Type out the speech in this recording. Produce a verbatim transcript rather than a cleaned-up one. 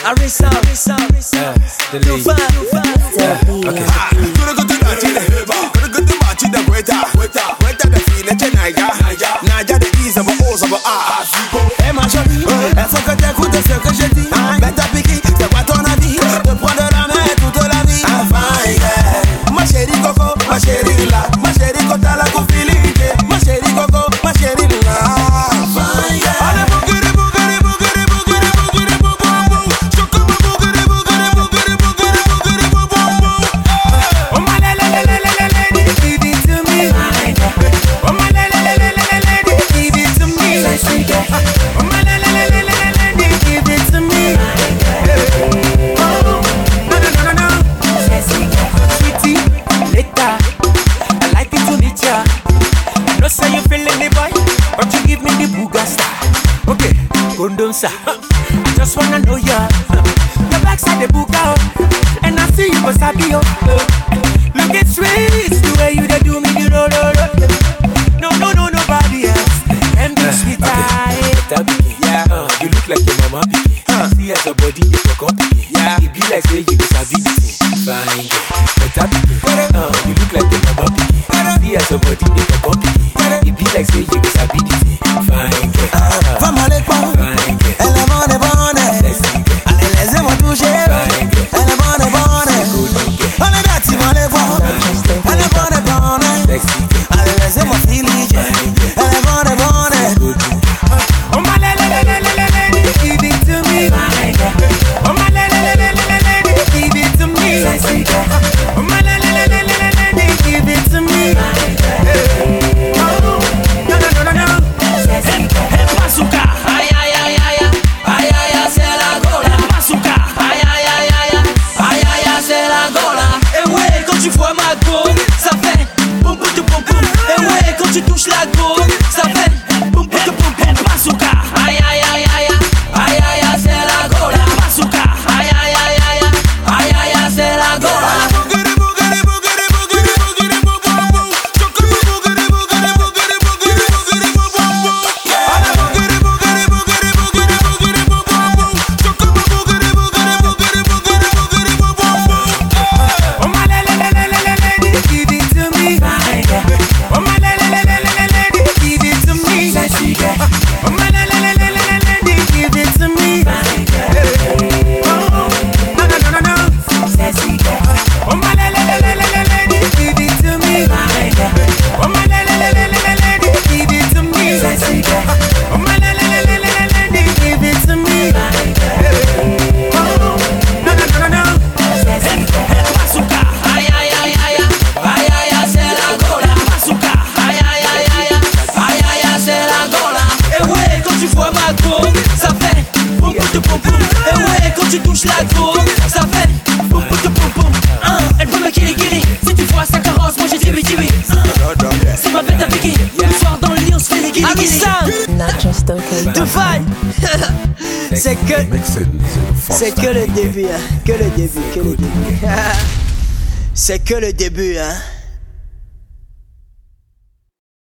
Arisa, Arisa, Arisa. Too far, too far. Okay. Gonna go to the Chile, gonna go to the Chile, weta, weta, weta the feel that Naija, Naija the ease of a hose of a ah. Hey ma chérie, elle faut que t'écoutes ce que je dis. Bête piqué, c'est quoi ton avis? De prendre la main toute la vie. Enfin, yeah. Ma chérie Coco, ma chérie là, ma chérie Kota la confilité, ma chérie Coco, ma chérie là. Enfin, yeah. Allez bougere, bougere, bougere, bougere, bougere, bougere, choco bougere, bougere, bougere, bougere, bougere, bougere. Oh my la la la la la la, give it to me. Oh my la la la la la la, give it to me. Oh my la la la la la la, give it to me. Oh, no no no no no. Sweetie, later, I like it to meet ya. I know say you feeling the boy, but you give me the booga star. Okay, condom sir, I just wanna know ya. Your backside the booga, and I see you was happy. Look it straight, the way you dey do me the roll roll. No no no nobody else. And the sweet eye. Yeah, uh, you look like your mama pikin. Uh, See as your body dey talk up pikin. Yeah, it be like say you be sabi the thing. Fine girl, better pikin. Uh, you look like your mama pikin. See as your body dey talk up pikin. It be like say you be sabi the thing. Fine girl, uh, Vamos le pon, fine girl, elle est bonne, bonne. sexy girl, Allez, laissez-moi toucher. fine girl, Elle est bonne, bonne. good girl, Allez, dati, moi les voir. Elle est bonne, bonne. sexy girl, Allez, laissez-moi filer. Elle est bonne, bonne. good girl. Oh my la la la la la la, give it to me. Oh my la la la la la la, give it to me. Oh my la la la la la la, give it to me. Oh, no no no no no. Hey, bazooka, ay ay ay ay ay ay ay, c'est la gola. Bazooka, ay ay ay ay ay ay ay, c'est la gola. Et ouais, quand tu vois ma go, ça fait boum boum boum boum. Et ouais, quand tu touches la go, ça fait boum boum boum boum. Bazooka, ay ay ay ay ay ay ay, c'est la gola. Bazooka, ay ay ay ay ay ay ay, c'est la gola. Boogity, boogity, boogity, boogity, boogity, boo, boo, boo. Choco, boogity, boogity, boogity, boogity, boogity, boo, boo, boo. Alla boogity, boogity, boogity, boogity, boogity, boo, boo, boo. Choco, boogity, boogity, boogity, boogity, boogity, boo, boo, boo. Oh my la la la la la la, give it to me. Oh my la la la la la la, give it to me. Oh my la la la la la la, give it to me. Oh, no no no no no. Oh my la la la la la la, give it to me. Oh my la la la la la la, give it to me. Oh my la la la la la la, give it to me. Oh, no no no no no. Bazooka, ay ay ay ay ay ay ay, c'est la gola. Bazooka, ay ay ay ay ay ay ay, c'est la gola. Et ouais, quand tu vois ma go, ça fait boum boum boum boum. Et ouais, quand tu touches la go, ça fait boum boum boum boum. Hein, elle veut me kiri kiri. Si tu vois sa carrosse, moi j'ai dit oui dit oui. C'est ma bête à piquer. Le soir dans le lit, on se fait les guiris guiris. Not just okay. Too fine. C'est que c'est que le début, hein. Que le début, que le début. C'est que le début, hein.